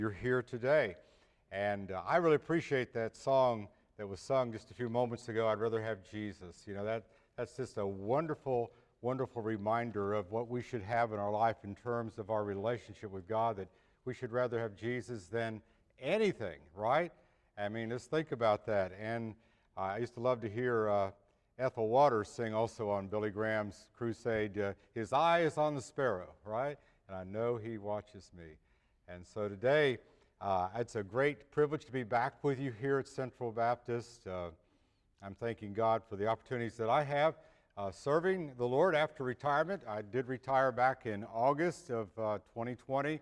You're here today. And I really appreciate that song that was sung just a few moments ago, I'd Rather Have Jesus. You know, that's just a wonderful, wonderful reminder of what we should have in our life in terms of our relationship with God, that we should rather have Jesus than anything, right? I mean, let's think about that. And I used to love to hear Ethel Waters sing also on Billy Graham's crusade, His eye is on the sparrow, right? And I know He watches me. And so today, it's a great privilege to be back with you here at Central Baptist. I'm thanking God for the opportunities that I have serving the Lord after retirement. I did retire back in August of 2020,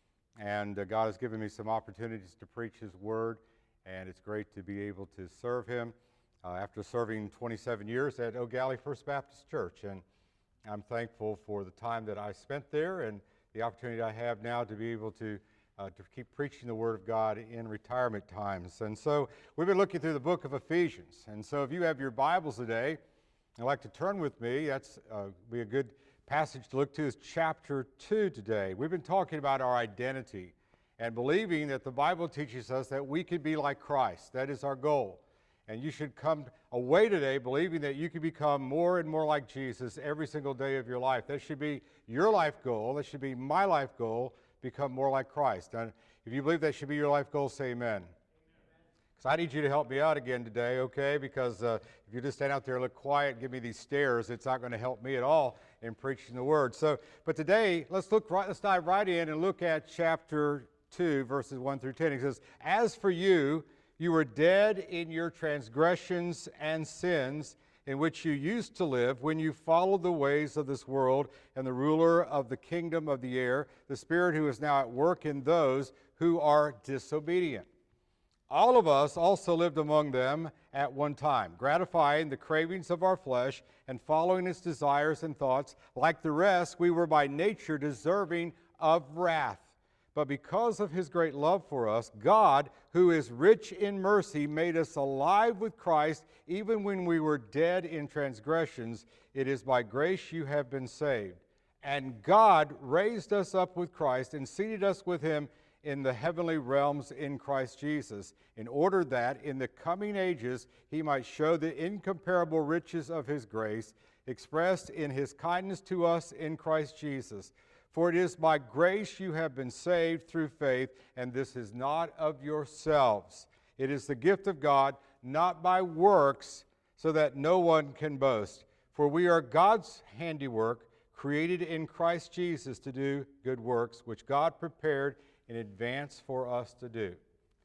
and God has given me some opportunities to preach His Word, and it's great to be able to serve Him after serving 27 years at Eau Gallie First Baptist Church. And I'm thankful for the time that I spent there and the opportunity I have now to be able to keep preaching the Word of God in retirement times. And so we've been looking through the book of Ephesians. And so if you have your Bibles today, I'd like to turn with me. That's be a good passage to look to is chapter 2 today. We've been talking about our identity and believing that the Bible teaches us that we can be like Christ. That is our goal. And you should come away today believing that you can become more and more like Jesus every single day of your life. That should be your life goal. That should be my life goal, become more like Christ. And if you believe that should be your life goal, say amen. Because I need you to help me out again today, okay? Because if you just stand out there and look quiet and give me these stares, it's not going to help me at all in preaching the Word. But today, let's dive right in and look at chapter 2, verses 1 through 10. It says, "As for you, you were dead in your transgressions and sins, in which you used to live when you followed the ways of this world and the ruler of the kingdom of the air, the spirit who is now at work in those who are disobedient. All of us also lived among them at one time, gratifying the cravings of our flesh and following its desires and thoughts. Like the rest, we were by nature deserving of wrath. But because of His great love for us, God, who is rich in mercy, made us alive with Christ even when we were dead in transgressions. It is by grace you have been saved. And God raised us up with Christ and seated us with Him in the heavenly realms in Christ Jesus, in order that in the coming ages He might show the incomparable riches of His grace, expressed in His kindness to us in Christ Jesus. For it is by grace you have been saved through faith, and this is not of yourselves. It is the gift of God, not by works, so that no one can boast. For we are God's handiwork, created in Christ Jesus to do good works, which God prepared in advance for us to do.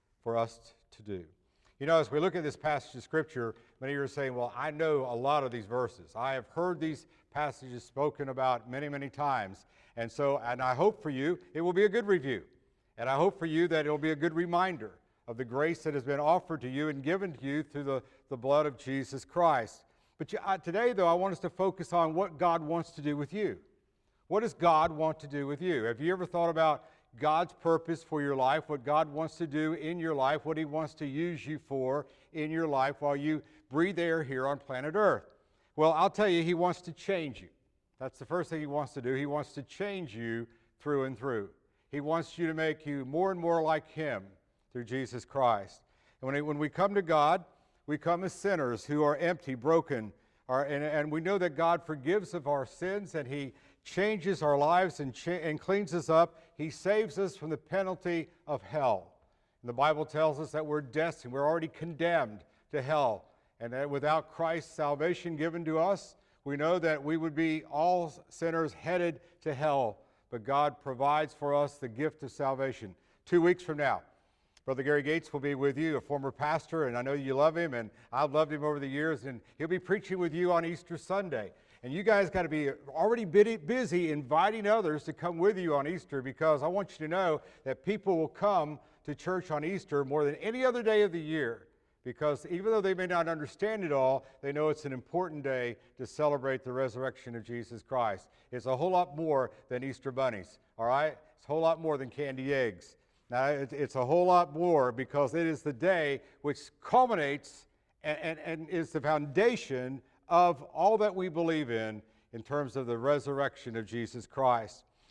You know, as we look at this passage of Scripture, many of you are saying, well, I know a lot of these verses. I have heard these passages spoken about many, many times. And I hope for you it will be a good review. And I hope for you that it will be a good reminder of the grace that has been offered to you and given to you through the blood of Jesus Christ. But today, though, I want us to focus on what God wants to do with you. What does God want to do with you? Have you ever thought about God's purpose for your life, what God wants to do in your life, what He wants to use you for in your life while you breathe air here on planet Earth? Well, I'll tell you, He wants to change you. That's the first thing He wants to do. He wants to change you through and through. He wants you to make you more and more like Him through Jesus Christ. And when we come to God, we come as sinners who are empty, broken, and we know that God forgives of our sins and He changes our lives and cleans us up. He saves us from the penalty of hell. And the Bible tells us that we're destined, we're already condemned to hell. And that without Christ's salvation given to us, we know that we would be all sinners headed to hell. But God provides for us the gift of salvation. 2 weeks from now, Brother Gary Gates will be with you, a former pastor, and I know you love him, and I've loved him over the years, and he'll be preaching with you on Easter Sunday. And you guys got to be already busy inviting others to come with you on Easter, because I want you to know that people will come to church on Easter more than any other day of the year. Because even though they may not understand it all, they know it's an important day to celebrate the resurrection of Jesus Christ. It's a whole lot more than Easter bunnies, all right? It's a whole lot more than candy eggs. Now, it's a whole lot more because it is the day which culminates and is the foundation of all that we believe in terms of the resurrection of Jesus Christ.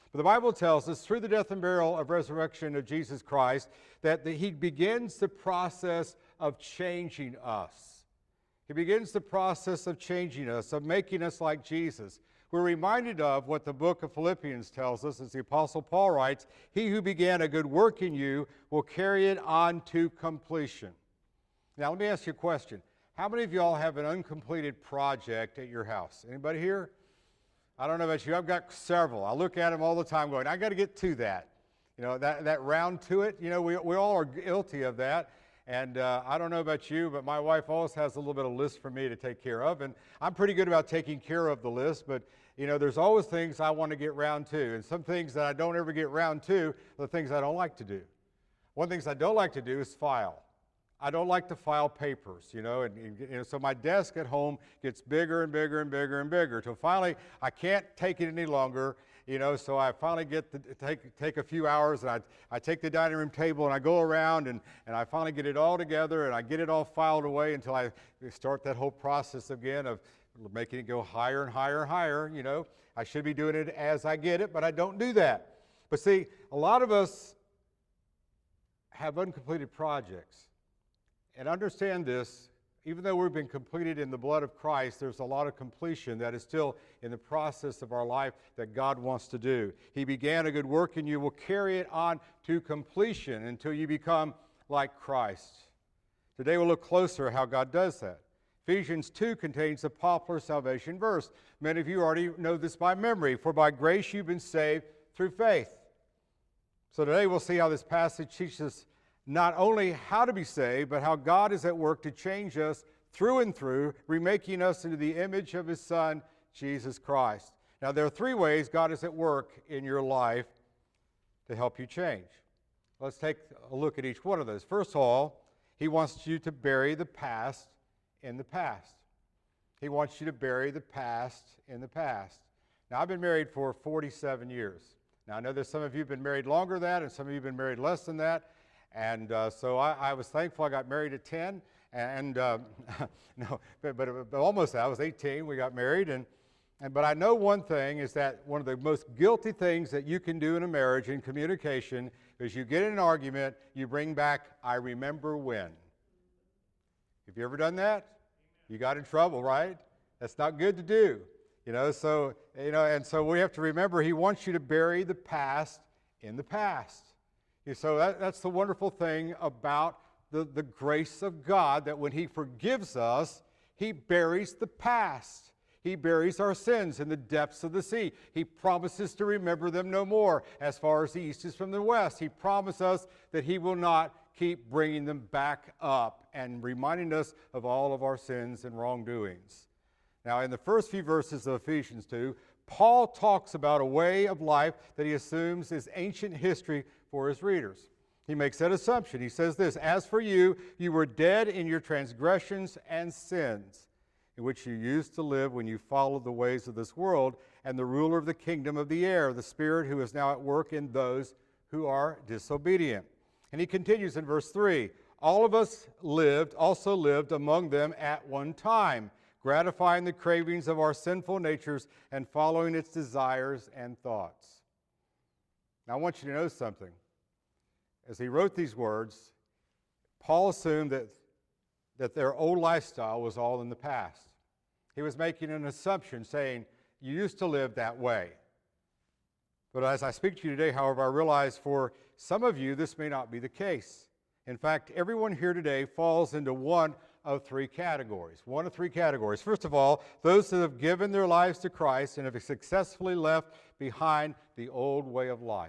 But the Bible tells us through the death and burial of resurrection of Jesus Christ that he begins the process of changing us. He begins the process of changing us, of making us like Jesus. We're reminded of what the book of Philippians tells us, as the Apostle Paul writes, "He who began a good work in you will carry it on to completion." Now, let me ask you a question. How many of y'all have an uncompleted project at your house? Anybody here? I don't know about you. I've got several. I look at them all the time going, I got to get to that. You know, that round to it. You know, we all are guilty of that. And I don't know about you, but my wife always has a little bit of list for me to take care of. And I'm pretty good about taking care of the list, but, you know, there's always things I want to get round to. And some things that I don't ever get round to are the things I don't like to do. One of the things I don't like to do is file. I don't like to file papers, you know, and so my desk at home gets bigger and bigger and bigger and bigger. So finally, I can't take it any longer, you know, so I finally get to take a few hours, and I take the dining room table, and I go around, and I finally get it all together, and I get it all filed away until I start that whole process again of making it go higher and higher and higher, you know. I should be doing it as I get it, but I don't do that. But see, a lot of us have uncompleted projects. And understand this, even though we've been completed in the blood of Christ, there's a lot of completion that is still in the process of our life that God wants to do. He began a good work and you will carry it on to completion until you become like Christ. Today we'll look closer at how God does that. Ephesians 2 contains a popular salvation verse. Many of you already know this by memory. For by grace you've been saved through faith. So today we'll see how this passage teaches us not only how to be saved, but how God is at work to change us through and through, remaking us into the image of His Son, Jesus Christ. Now, there are three ways God is at work in your life to help you change. Let's take a look at each one of those. First of all, He wants you to bury the past in the past. He wants you to bury the past in the past. Now, I've been married for 47 years. Now, I know that some of you have been married longer than that, and some of you have been married less than that. And so I was thankful I got married at 10, and no, but almost I was 18. We got married, but I know one thing is that one of the most guilty things that you can do in a marriage in communication is you get in an argument, you bring back, "I remember when." Have you ever done that? You got in trouble, right? That's not good to do, you know. So and so we have to remember He wants you to bury the past in the past. So that's the wonderful thing about the grace of God, that when He forgives us, He buries the past. He buries our sins in the depths of the sea. He promises to remember them no more as far as the east is from the west. He promised us that He will not keep bringing them back up and reminding us of all of our sins and wrongdoings. Now, in the first few verses of Ephesians 2, Paul talks about a way of life that he assumes is ancient history for his readers. He makes that assumption. He says this, "As for you, you were dead in your transgressions and sins, in which you used to live when you followed the ways of this world and the ruler of the kingdom of the air, the spirit who is now at work in those who are disobedient." And he continues in verse 3, "All of us also lived among them at one time, gratifying the cravings of our sinful natures and following its desires and thoughts." Now, I want you to know something. As he wrote these words, Paul assumed that their old lifestyle was all in the past. He was making an assumption, saying, you used to live that way. But as I speak to you today, however, I realize for some of you, this may not be the case. In fact, everyone here today falls into one of three categories. One of three categories. First of all, those that have given their lives to Christ and have successfully left behind the old way of life.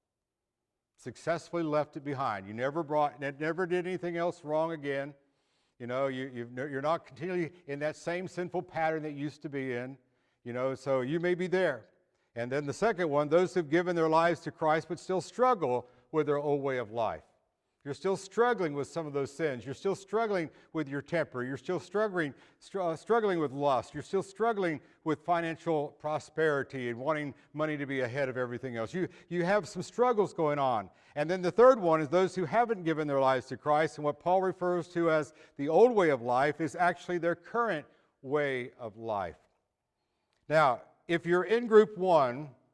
Successfully left it behind. You never did anything else wrong again. You know, you're not continually in that same sinful pattern that you used to be in. You know, so you may be there. And then the second one, those who've given their lives to Christ but still struggle with their old way of life. You're still struggling with some of those sins. You're still struggling with your temper. You're still struggling with lust. You're still struggling with financial prosperity and wanting money to be ahead of everything else. You have some struggles going on. And then the third one is those who haven't given their lives to Christ. And what Paul refers to as the old way of life is actually their current way of life. Now, if you're in group one,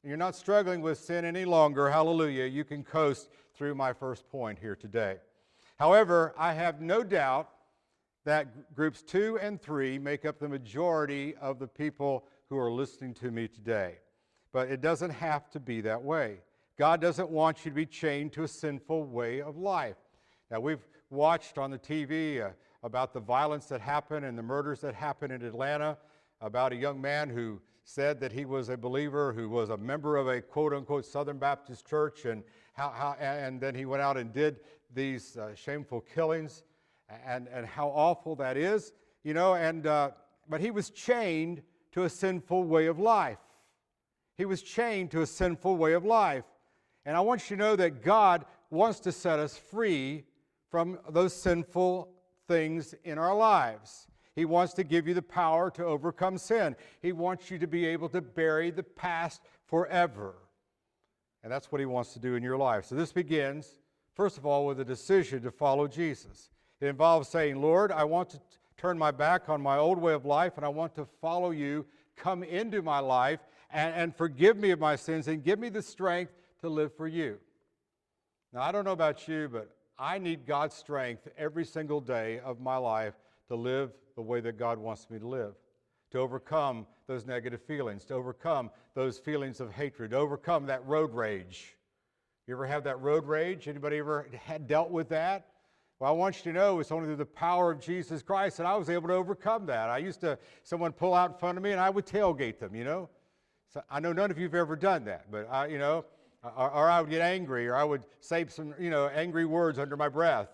You're not struggling with sin any longer. Hallelujah. You can coast through my first point here today. However, I have no doubt that groups 2 and 3 make up the majority of the people who are listening to me today. But it doesn't have to be that way. God doesn't want you to be chained to a sinful way of life. Now, we've watched on the TV about the violence that happened and the murders that happened in Atlanta, about a young man who said that he was a believer, who was a member of a quote-unquote Southern Baptist church, and and then he went out and did these shameful killings, and how awful that is, you know. But he was chained to a sinful way of life. He was chained to a sinful way of life. And I want you to know that God wants to set us free from those sinful things in our lives. He wants to give you the power to overcome sin. He wants you to be able to bury the past forever. And that's what He wants to do in your life. So this begins, first of all, with a decision to follow Jesus. It involves saying, Lord, I want to turn my back on my old way of life, and I want to follow You. Come into my life and forgive me of my sins and give me the strength to live for You. Now, I don't know about you, but I need God's strength every single day of my life to live the way that God wants me to live, to overcome those negative feelings, to overcome those feelings of hatred, to overcome that road rage. You ever have that road rage? Anybody ever had dealt with that? Well, I want you to know it's only through the power of Jesus Christ that I was able to overcome that. I used to, someone pull out in front of me and I would tailgate them, you know. So I know none of you have ever done that, but or I would get angry, or I would say some, angry words under my breath,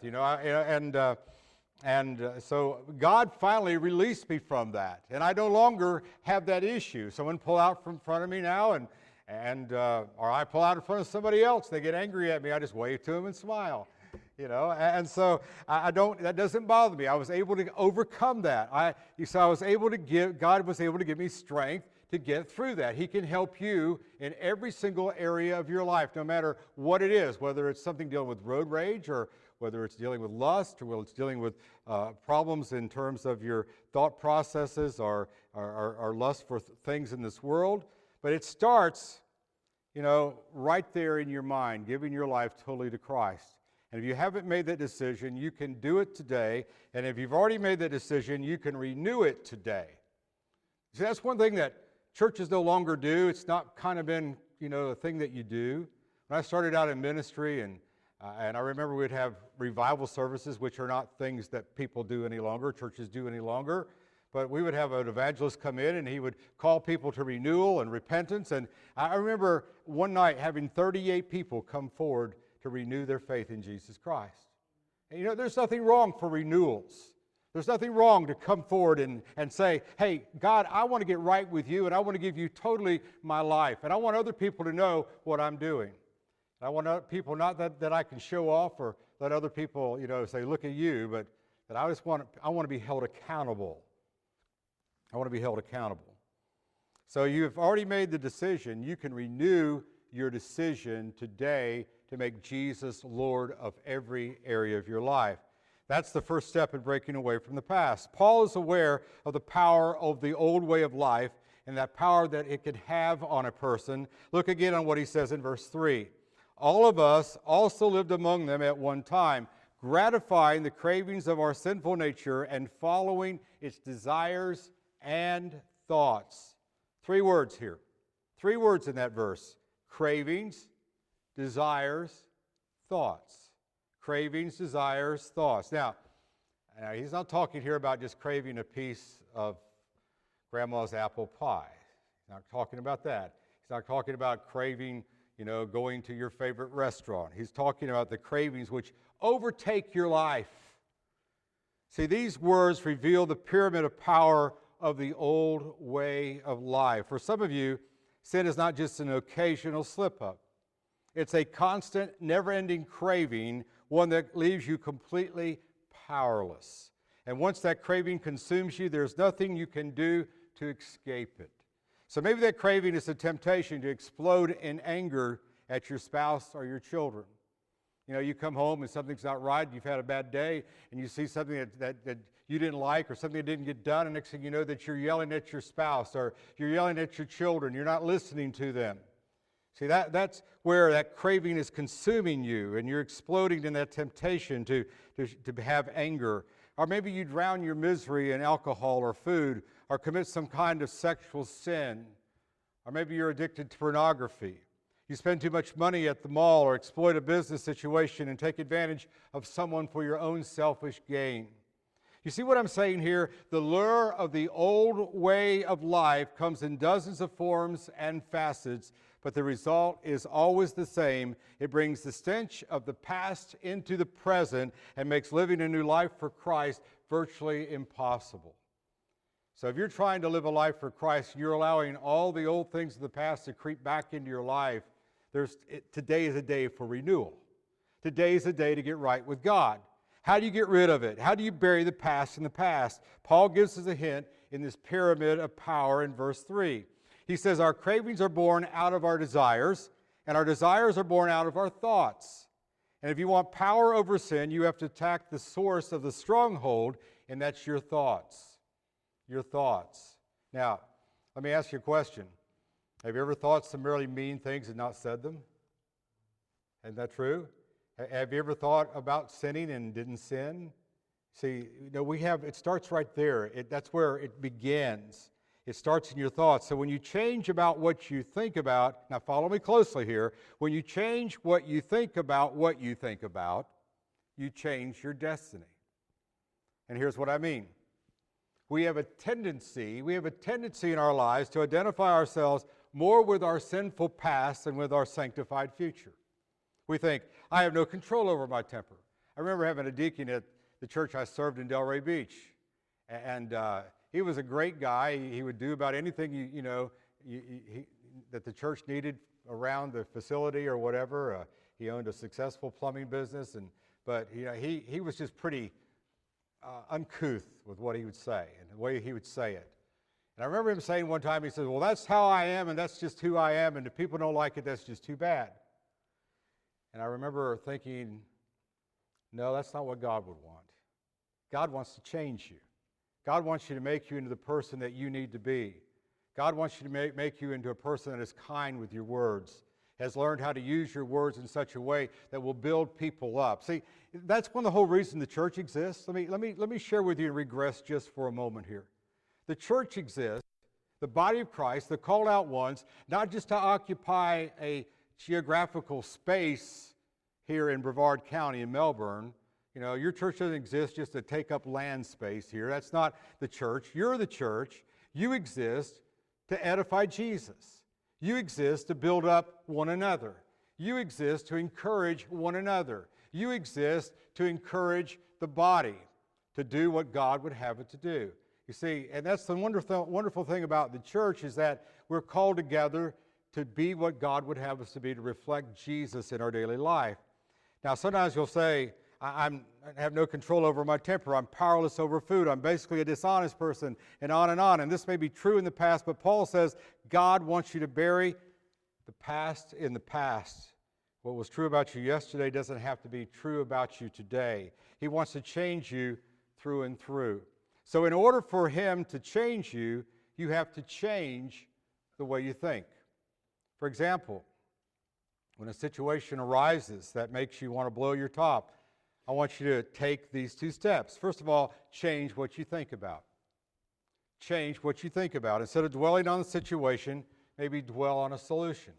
so God finally released me from that, and I no longer have that issue. Someone pull out from front of me now, or I pull out in front of somebody else. They get angry at me. I just wave to them and smile, And so I don't. That doesn't bother me. I was able to overcome that. God was able to give me strength to get through that. He can help you in every single area of your life, no matter what it is, whether it's something dealing with road rage, or whether it's dealing with lust, or whether it's dealing with problems in terms of your thought processes, or lust for things in this world. But it starts, right there in your mind, giving your life totally to Christ. And if you haven't made that decision, you can do it today. And if you've already made that decision, you can renew it today. See, that's one thing that churches no longer do. It's not kind of been, a thing that you do. When I started out in ministry, and I remember we'd have revival services, which are not things that people do any longer, churches do any longer. But we would have an evangelist come in, and he would call people to renewal and repentance. And I remember one night having 38 people come forward to renew their faith in Jesus Christ. And there's nothing wrong for renewals. There's nothing wrong to come forward and say, hey, God, I want to get right with You, and I want to give You totally my life. And I want other people to know what I'm doing. And I want other people, not that I can show off or let other people, say, look at you, but that I want to be held accountable. I want to be held accountable. So you've already made the decision. You can renew your decision today to make Jesus Lord of every area of your life. That's the first step in breaking away from the past. Paul is aware of the power of the old way of life and that power that it could have on a person. Look again on what he says in verse 3. All of us also lived among them at one time, gratifying the cravings of our sinful nature and following its desires and thoughts. 3 words here. 3 words in that verse. Cravings, desires, thoughts. Cravings, desires, thoughts. Now, he's not talking here about just craving a piece of grandma's apple pie. He's not talking about that. He's not talking about craving, going to your favorite restaurant. He's talking about the cravings which overtake your life. See, these words reveal the pyramid of power of the old way of life. For some of you, sin is not just an occasional slip-up. It's a constant, never-ending craving, one that leaves you completely powerless. And once that craving consumes you, there's nothing you can do to escape it. So maybe that craving is a temptation to explode in anger at your spouse or your children. You come home and something's not right, you've had a bad day, and you see something that you didn't like, or something that didn't get done, and next thing you know that you're yelling at your spouse or you're yelling at your children. You're not listening to them. See, that's where that craving is consuming you, and you're exploding in that temptation to have anger. Or maybe you drown your misery in alcohol or food, or commit some kind of sexual sin. Or maybe you're addicted to pornography. You spend too much money at the mall or exploit a business situation and take advantage of someone for your own selfish gain. You see what I'm saying here? The lure of the old way of life comes in dozens of forms and facets, but the result is always the same. It brings the stench of the past into the present and makes living a new life for Christ virtually impossible. So if you're trying to live a life for Christ, you're allowing all the old things of the past to creep back into your life. Today is a day for renewal. Today is a day to get right with God. How do you get rid of it? How do you bury the past in the past? Paul gives us a hint in this pyramid of power in verse 3. He says, our cravings are born out of our desires, and our desires are born out of our thoughts. And if you want power over sin, you have to attack the source of the stronghold, and that's your thoughts. Your thoughts. Now, let me ask you a question. Have you ever thought some really mean things and not said them? Isn't that true? Have you ever thought about sinning and didn't sin? See, it starts right there. That's where it begins. It starts in your thoughts. So when you change about what you think about, now follow me closely here. When you change what you think about, you change your destiny. And here's what I mean. We have a tendency in our lives to identify ourselves more with our sinful past than with our sanctified future. We think, I have no control over my temper. I remember having a deacon at the church I served in Delray Beach, and he was a great guy. He would do about anything that the church needed around the facility or whatever. He owned a successful plumbing business, but he was just pretty uncouth with what he would say and the way he would say it. And I remember him saying one time, he said, well, that's how I am, and that's just who I am, and if people don't like it, that's just too bad. And I remember thinking, no, that's not what God would want. God wants to change you. God wants you to make you into the person that you need to be. God wants you to make you into a person that is kind with your words, has learned how to use your words in such a way that will build people up. See, that's one of the whole reason the church exists. Let me share with you and regress just for a moment here. The church exists, the body of Christ, the called out ones, not just to occupy a geographical space here in Brevard County in Melbourne. Your church doesn't exist just to take up land space here. That's not the church. You're the church. You exist to edify Jesus. You exist to build up one another. You exist to encourage one another. You exist to encourage the body to do what God would have it to do. You see, and that's the wonderful thing about the church is that we're called together to be what God would have us to be, to reflect Jesus in our daily life. Now, sometimes you'll say, I have no control over my temper. I'm powerless over food. I'm basically a dishonest person, and on and on. And this may be true in the past, but Paul says God wants you to bury the past in the past. What was true about you yesterday doesn't have to be true about you today. He wants to change you through and through. So in order for him to change you, you have to change the way you think. For example, when a situation arises that makes you want to blow your top, I want you to take these 2 steps. First of all, change what you think about. Change what you think about. Instead of dwelling on the situation, maybe dwell on a solution.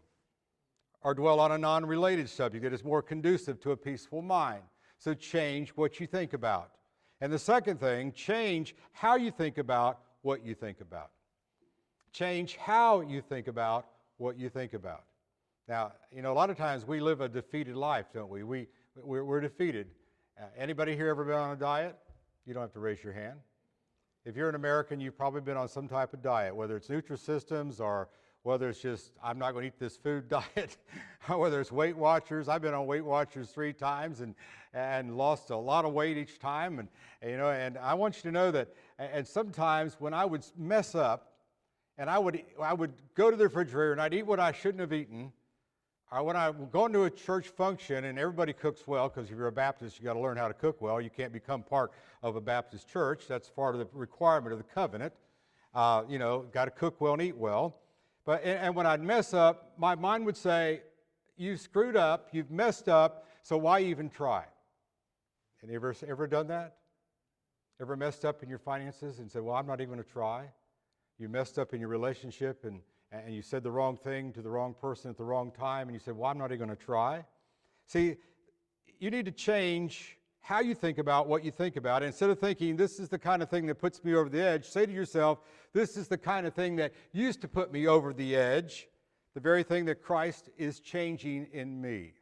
Or dwell on a non-related subject that is more conducive to a peaceful mind. So change what you think about. And the second thing, change how you think about what you think about. Change how you think about what you think about. Now, a lot of times we live a defeated life, don't we? We're defeated. Anybody here ever been on a diet? You don't have to raise your hand. If you're an American, you've probably been on some type of diet, whether it's Nutrisystems or whether it's just, I'm not going to eat this food diet, whether it's Weight Watchers. I've been on Weight Watchers 3 times and lost a lot of weight each time. And I want you to know that, and sometimes when I would mess up and I would go to the refrigerator and I'd eat what I shouldn't have eaten, or when I'm going to a church function and everybody cooks well, because if you're a Baptist, you got to learn how to cook well. You can't become part of a Baptist church. That's part of the requirement of the covenant. Got to cook well and eat well. And when I'd mess up, my mind would say, you screwed up, you've messed up, so why even try? Any of us ever done that? Ever messed up in your finances and said, well, I'm not even going to try? You messed up in your relationship and you said the wrong thing to the wrong person at the wrong time, and you said, well, I'm not even going to try. See, you need to change how you think about what you think about. Instead of thinking, this is the kind of thing that puts me over the edge, say to yourself, this is the kind of thing that used to put me over the edge, the very thing that Christ is changing in me.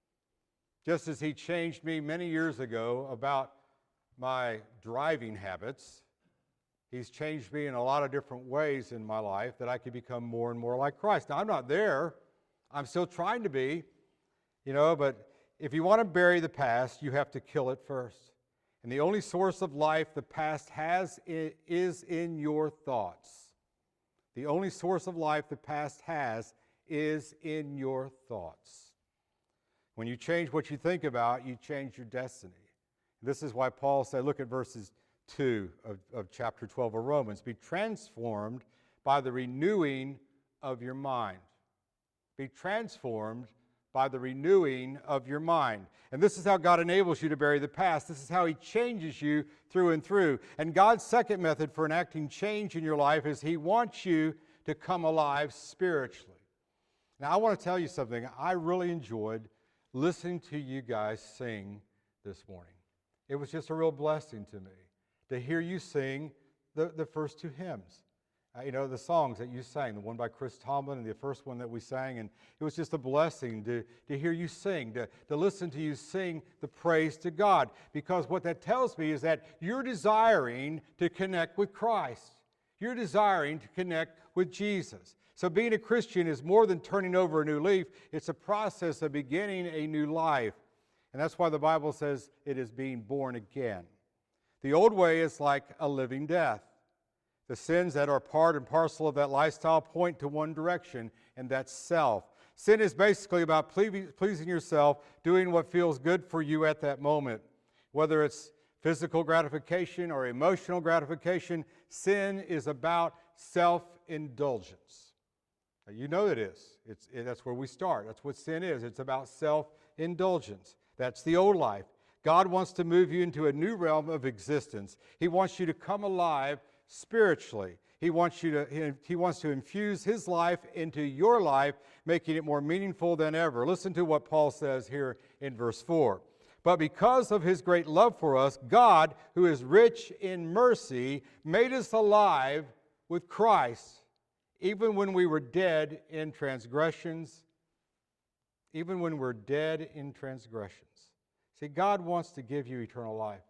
Just as he changed me many years ago about my driving habits, he's changed me in a lot of different ways in my life that I could become more and more like Christ. Now, I'm not there. I'm still trying to be, but if you want to bury the past, you have to kill it first. And the only source of life the past has is in your thoughts. The only source of life the past has is in your thoughts. When you change what you think about, you change your destiny. This is why Paul said, look at verses 2 of chapter 12 of Romans, be transformed by the renewing of your mind. Be transformed by the renewing of your mind. And this is how God enables you to bury the past. This is how he changes you through and through. And God's second method for enacting change in your life is he wants you to come alive spiritually. Now, I want to tell you something. I really enjoyed listening to you guys sing this morning. It was just a real blessing to me to hear you sing the first two hymns. The songs that you sang, the one by Chris Tomlin and the first one that we sang, and it was just a blessing to hear you sing, to listen to you sing the praise to God, because what that tells me is that you're desiring to connect with Christ. You're desiring to connect with Jesus. So being a Christian is more than turning over a new leaf. It's a process of beginning a new life. And that's why the Bible says it is being born again. The old way is like a living death. The sins that are part and parcel of that lifestyle point to one direction, and that's self. Sin is basically about pleasing yourself, doing what feels good for you at that moment. Whether it's physical gratification or emotional gratification, sin is about self-indulgence. Now, you know it is. That's where we start. That's what sin is. It's about self-indulgence. That's the old life. God wants to move you into a new realm of existence. He wants you to come alive spiritually. He wants to infuse his life into your life, making it more meaningful than ever. Listen to what Paul says here in verse 4. But because of his great love for us, God, who is rich in mercy, made us alive with Christ, even when we were dead in transgressions. Even when we're dead in transgressions. See, God wants to give you eternal life.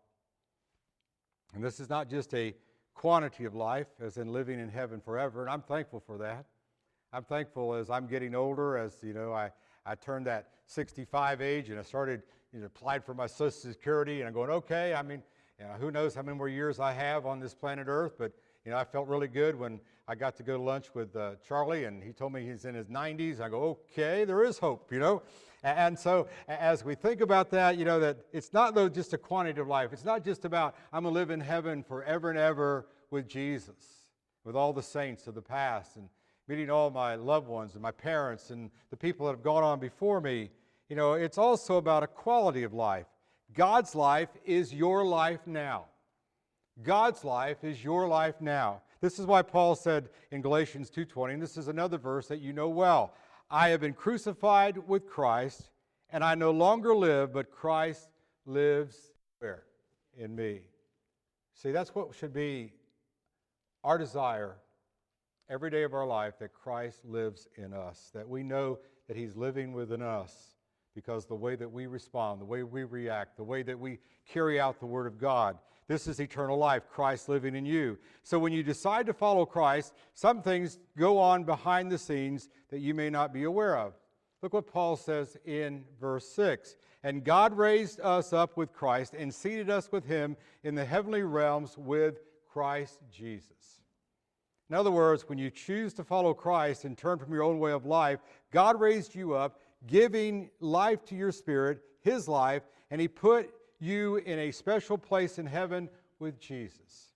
And this is not just a quantity of life, as in living in heaven forever, and I'm thankful for that. I'm thankful as I'm getting older, as I turned that 65 age, and I started, applied for my Social Security, and I'm going, okay, who knows how many more years I have on this planet Earth, but I felt really good when I got to go to lunch with Charlie, and he told me he's in his 90s. I go, okay, there is hope, And so as we think about that, that it's not just a quantity of life. It's not just about I'm going to live in heaven forever and ever with Jesus, with all the saints of the past, and meeting all my loved ones and my parents and the people that have gone on before me. It's also about a quality of life. God's life is your life now. God's life is your life now. This is why Paul said in Galatians 2:20, and this is another verse that you know well, I have been crucified with Christ, and I no longer live, but Christ lives where? In me. See, that's what should be our desire every day of our life, that Christ lives in us, that we know that he's living within us, because the way that we respond, the way we react, the way that we carry out the Word of God, this is eternal life, Christ living in you. So when you decide to follow Christ, some things go on behind the scenes that you may not be aware of. Look what Paul says in verse 6. And God raised us up with Christ and seated us with him in the heavenly realms with Christ Jesus. In other words, when you choose to follow Christ and turn from your own way of life, God raised you up, giving life to your spirit, his life, and he put you in a special place in heaven with Jesus.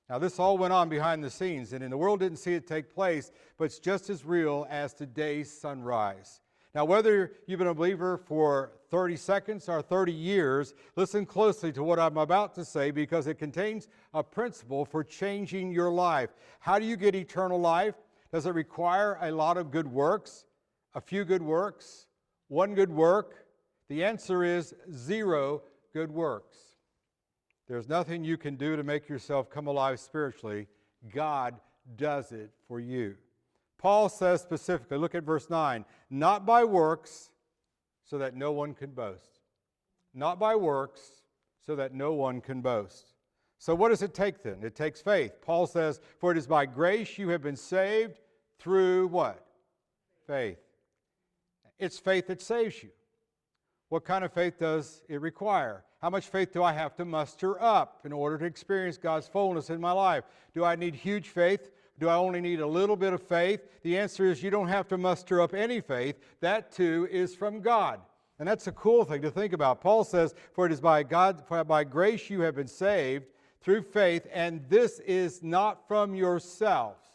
Now, this all went on behind the scenes, and the world didn't see it take place, but it's just as real as today's sunrise. Now, whether you've been a believer for 30 seconds or 30 years, listen closely to what I'm about to say because it contains a principle for changing your life. How do you get eternal life? Does it require a lot of good works? A few good works? One good work? The answer is 0 good works. There's nothing you can do to make yourself come alive spiritually. God does it for you. Paul says specifically, look at verse 9, not by works so that no one can boast. Not by works so that no one can boast. So what does it take then? It takes faith. Paul says, for it is by grace you have been saved through what? Faith. It's faith that saves you. What kind of faith does it require? How much faith do I have to muster up in order to experience God's fullness in my life? Do I need huge faith? Do I only need a little bit of faith? The answer is you don't have to muster up any faith. That too is from God. And that's a cool thing to think about. Paul says, for it is by grace you have been saved through faith, and this is not from yourselves.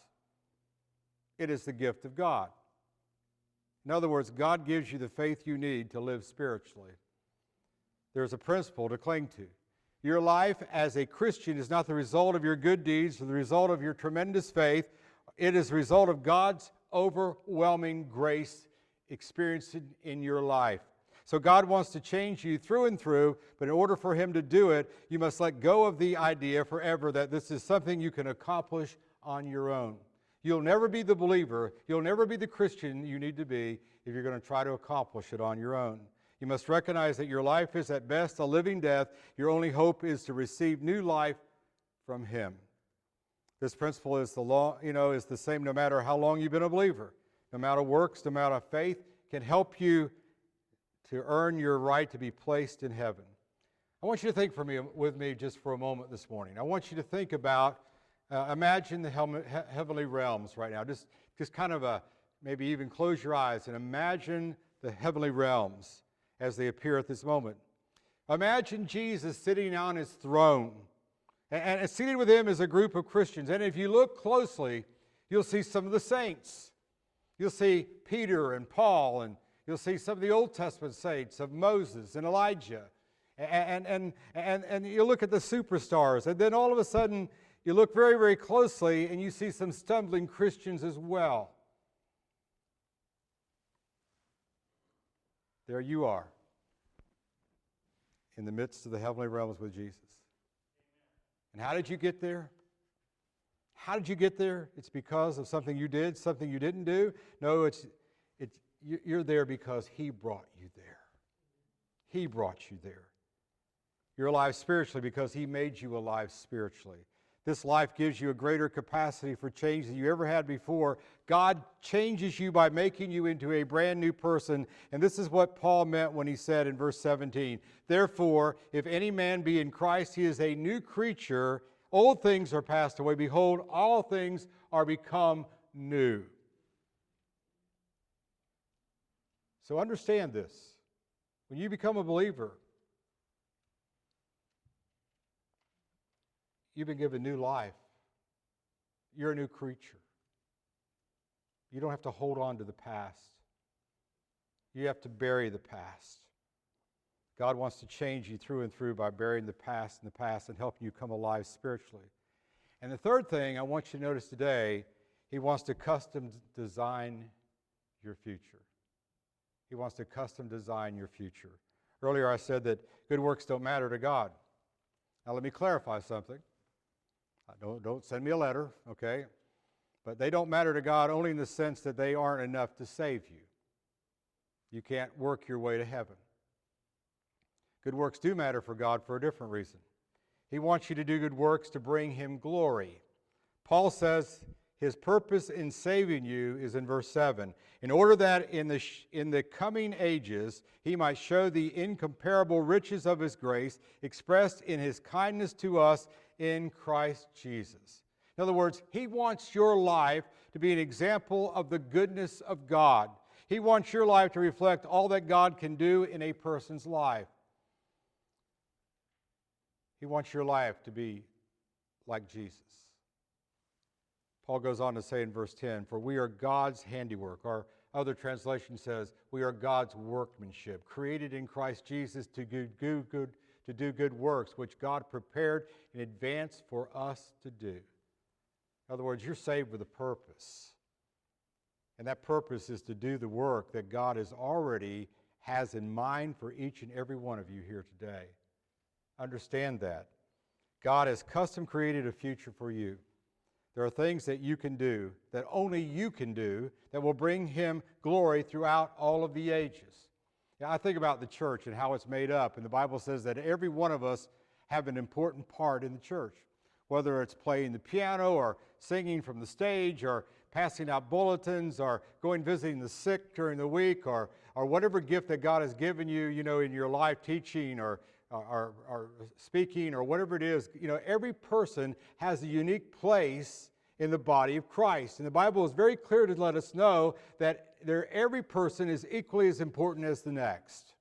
It is the gift of God. In other words, God gives you the faith you need to live spiritually. There's a principle to cling to. Your life as a Christian is not the result of your good deeds or the result of your tremendous faith. It is the result of God's overwhelming grace experienced in your life. So God wants to change you through and through, but in order for Him to do it, you must let go of the idea forever that this is something you can accomplish on your own. You'll never be the believer, you'll never be the Christian you need to be if you're going to try to accomplish it on your own. You must recognize that your life is at best a living death. Your only hope is to receive new life from Him. This principle is the same no matter how long you've been a believer. No matter works, no matter faith, can help you to earn your right to be placed in heaven. I want you to think with me just for a moment this morning. I want you to think about, imagine the heavenly realms right now. Just kind of maybe even close your eyes and imagine the heavenly realms as they appear at this moment. Imagine Jesus sitting on His throne, and seated with Him is a group of Christians. And if you look closely, you'll see some of the saints. You'll see Peter and Paul, and you'll see some of the Old Testament saints of Moses and Elijah. And you look at the superstars, and then all of a sudden, you look very, very closely, and you see some stumbling Christians as well. There you are, in the midst of the heavenly realms with Jesus. And how did you get there? How did you get there? It's because of something you did, something you didn't do? No, you're there because He brought you there. He brought you there. You're alive spiritually because He made you alive spiritually. This life gives you a greater capacity for change than you ever had before. God changes you by making you into a brand new person. And this is what Paul meant when he said in verse 17, therefore, if any man be in Christ, he is a new creature. Old things are passed away. Behold, all things are become new. So understand this. When you become a believer, you've been given new life. You're a new creature. You don't have to hold on to the past. You have to bury the past. God wants to change you through and through by burying the past in the past and helping you come alive spiritually. And the third thing I want you to notice today, He wants to custom design your future. He wants to custom design your future. Earlier I said that good works don't matter to God. Now let me clarify something. Don't send me a letter, okay? But they don't matter to God only in the sense that they aren't enough to save you. You can't work your way to heaven. Good works do matter for God for a different reason. He wants you to do good works to bring Him glory. Paul says His purpose in saving you is in verse 7. In order that in the coming ages He might show the incomparable riches of His grace expressed in His kindness to us in Christ Jesus. In other words, He wants your life to be an example of the goodness of God. He wants your life to reflect all that God can do in a person's life. He wants your life to be like Jesus. Paul goes on to say in verse 10, for we are God's handiwork. Our other translation says, we are God's workmanship, created in Christ Jesus to do good works, which God prepared in advance for us to do. In other words, you're saved with a purpose. And that purpose is to do the work that God has in mind for each and every one of you here today. Understand that. God has custom created a future for you. There are things that you can do, that only you can do, that will bring Him glory throughout all of the ages. Now, I think about the church and how it's made up, and the Bible says that every one of us have an important part in the church, whether it's playing the piano or singing from the stage or passing out bulletins or going visiting the sick during the week or whatever gift that God has given you, in your life, teaching or speaking or whatever it is. Every person has a unique place in the body of Christ. And the Bible is very clear to let us know that every person is equally as important as the next.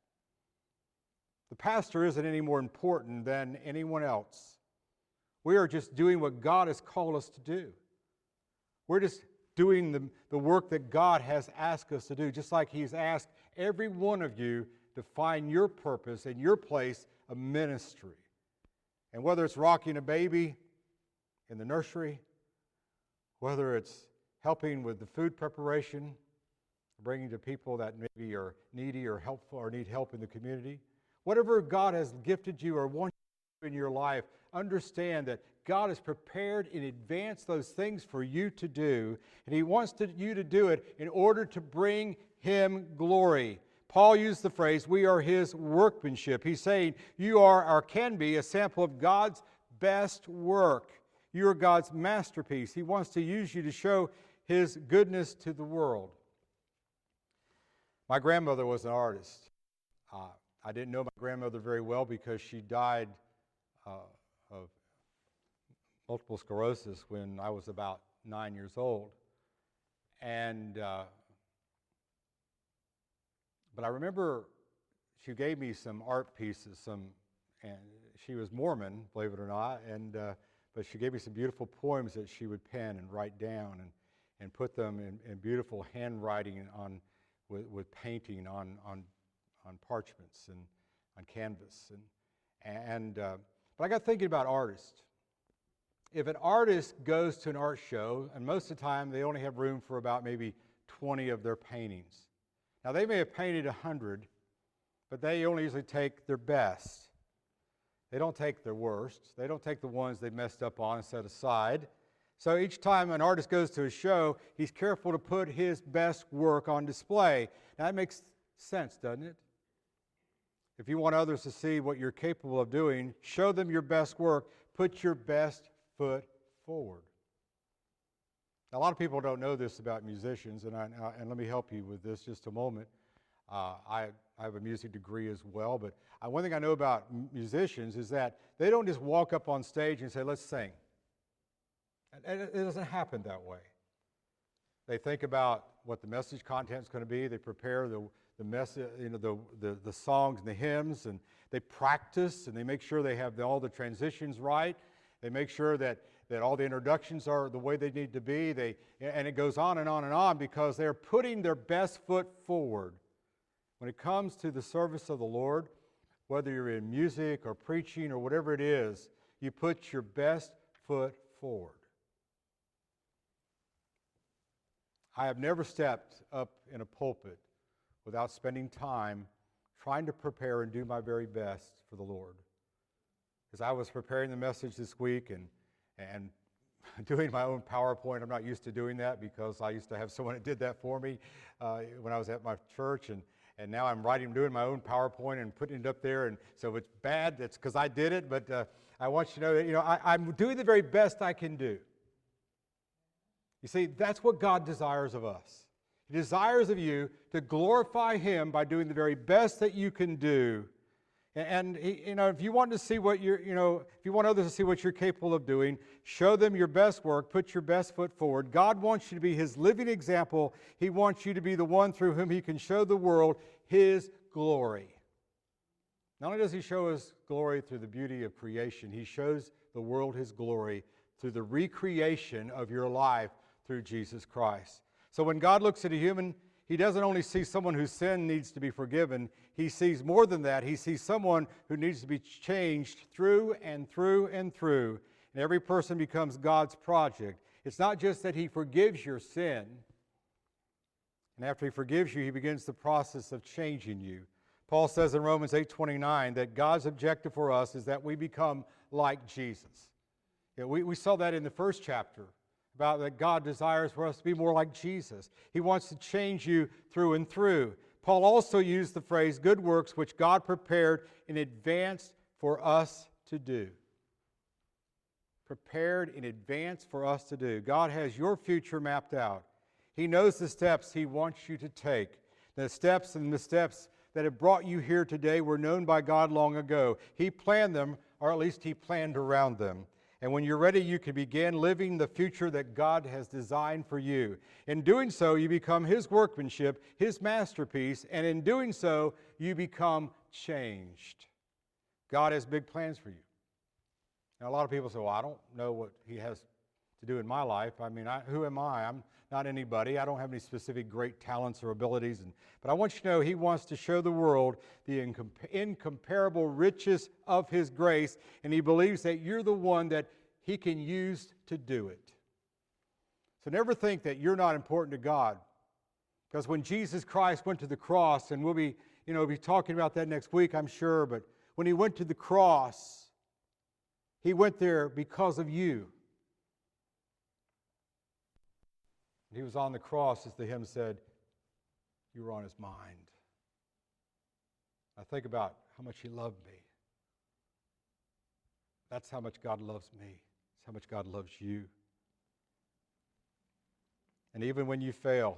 The pastor isn't any more important than anyone else. We are just doing what God has called us to do. We're just doing the work that God has asked us to do, just like He's asked every one of you to find your purpose and your place of ministry. And whether it's rocking a baby in the nursery, whether it's helping with the food preparation, bringing to people that maybe are needy or helpful or need help in the community, whatever God has gifted you or wants you in your life, understand that God has prepared in advance those things for you to do, and He wants you to do it in order to bring Him glory. Paul used the phrase, we are His workmanship. He's saying you are or can be a sample of God's best work. You are God's masterpiece. He wants to use you to show His goodness to the world. My grandmother was an artist. I didn't know my grandmother very well because she died of multiple sclerosis when I was about 9 years old. But I remember she gave me some art pieces, and she was Mormon, believe it or not, but she gave me some beautiful poems that she would pen and write down and put them in beautiful handwriting with painting on parchments and on canvas. But I got thinking about artists. If an artist goes to an art show, and most of the time they only have room for about maybe 20 of their paintings. Now they may have painted 100, but they only usually take their best. They don't take their worst. They don't take the ones they messed up on and set aside. So each time an artist goes to a show, he's careful to put his best work on display. Now that makes sense, doesn't it? If you want others to see what you're capable of doing, show them your best work. Put your best foot forward. Now, a lot of people don't know this about musicians, and let me help you with this just a moment. I have a music degree as well, but one thing I know about musicians is that they don't just walk up on stage and say, let's sing. And it doesn't happen that way. They think about what the message content is going to be. They prepare the message, the songs and the hymns, and they practice and they make sure they have all the transitions right. They make sure that all the introductions are the way they need to be. And it goes on and on and on because they're putting their best foot forward. When it comes to the service of the Lord, whether you're in music or preaching or whatever it is, you put your best foot forward. I have never stepped up in a pulpit without spending time trying to prepare and do my very best for the Lord. As I was preparing the message this week and doing my own PowerPoint, I'm not used to doing that because I used to have someone that did that for me when I was at my church, and now I'm doing my own PowerPoint and putting it up there, and so if it's bad, that's because I did it, but I want you to know that I'm doing the very best I can do. You see, that's what God desires of us. He desires of you to glorify Him by doing the very best that you can do. And if you want to see if you want others to see what you're capable of doing, show them your best work, put your best foot forward. God wants you to be His living example. He wants you to be the one through whom He can show the world His glory. Not only does he show his glory through the beauty of creation, he shows the world his glory through the recreation of your life through Jesus Christ. So when God looks at a human, he doesn't only see someone whose sin needs to be forgiven, he sees more than that. He sees someone who needs to be changed through and through and through. And every person becomes God's project. It's not just that he forgives your sin, and after he forgives you, he begins the process of changing you. Paul says in Romans 8:29 that God's objective for us is that we become like Jesus. Yeah, we saw that in the first chapter, about that God desires for us to be more like Jesus. He wants to change you through and through. Paul also used the phrase, good works which God prepared in advance for us to do. Prepared in advance for us to do. God has your future mapped out. He knows the steps he wants you to take. The steps that have brought you here today were known by God long ago. He planned them, or at least he planned around them. And when you're ready, you can begin living the future that God has designed for you. In doing so, you become his workmanship, his masterpiece, and in doing so, you become changed. God has big plans for you. Now, a lot of people say, well, I don't know what he has to do in my life. I mean, who am I? I'm not anybody. I don't have any specific great talents or abilities. But I want you to know he wants to show the world the incomparable riches of his grace, and he believes that you're the one that he can use to do it. So never think that you're not important to God, because when Jesus Christ went to the cross, and we'll be talking about that next week, I'm sure, but when he went to the cross, he went there because of you. He was on the cross, as the hymn said, you were on his mind. I think about how much he loved me. That's how much God loves me. That's how much God loves you. And even when you fail,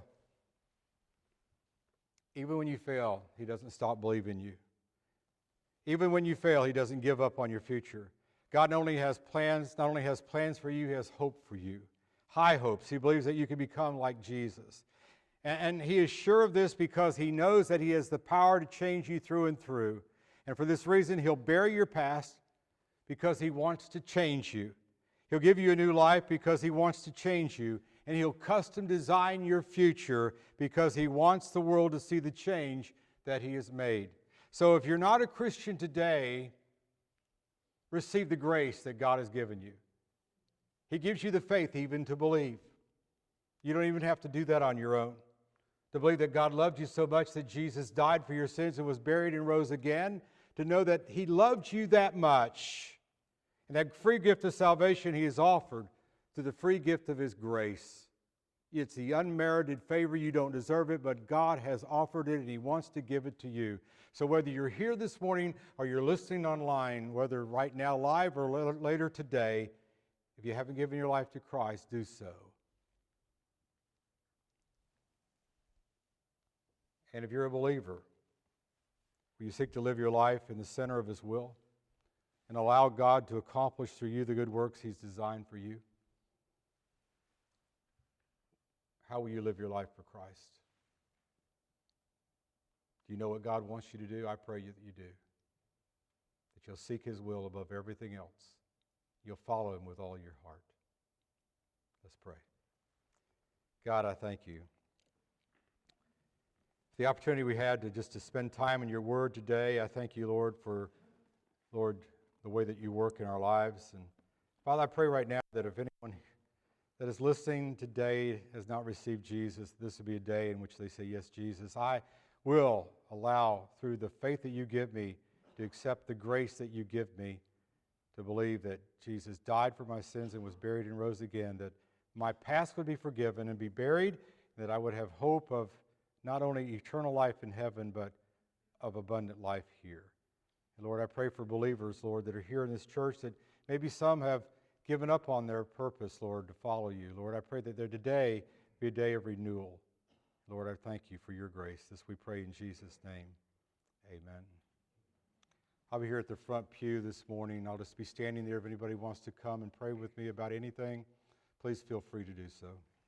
he doesn't stop believing you. Even when you fail, he doesn't give up on your future. God not only has plans for you, he has hope for you. High hopes. He believes that you can become like Jesus. And he is sure of this because he knows that he has the power to change you through and through. And for this reason, he'll bury your past because he wants to change you. He'll give you a new life because he wants to change you. And he'll custom design your future because he wants the world to see the change that he has made. So if you're not a Christian today, receive the grace that God has given you. He gives you the faith even to believe. You don't even have to do that on your own. To believe that God loved you so much that Jesus died for your sins and was buried and rose again. To know that he loved you that much. And that free gift of salvation he has offered through the free gift of his grace. It's the unmerited favor. You don't deserve it, but God has offered it and he wants to give it to you. So whether you're here this morning or you're listening online, whether right now live or later today, if you haven't given your life to Christ, do so. And if you're a believer, will you seek to live your life in the center of his will and allow God to accomplish through you the good works he's designed for you? How will you live your life for Christ? Do you know what God wants you to do? I pray that you do. That you'll seek his will above everything else. You'll follow him with all your heart. Let's pray. God, I thank you. The opportunity we had to spend time in your word today. I thank you, Lord, for, Lord, the way that you work in our lives. And Father, I pray right now that if anyone that is listening today has not received Jesus, this will be a day in which they say, yes, Jesus, I will allow, through the faith that you give me, to accept the grace that you give me, to believe that Jesus died for my sins and was buried and rose again, that my past would be forgiven and be buried, and that I would have hope of not only eternal life in heaven, but of abundant life here. And Lord, I pray for believers, Lord, that are here in this church, that maybe some have given up on their purpose, Lord, to follow you. Lord, I pray that their today be a day of renewal. Lord, I thank you for your grace. This we pray in Jesus' name. Amen. I'll be here at the front pew this morning. I'll just be standing there if anybody wants to come and pray with me about anything. Please feel free to do so.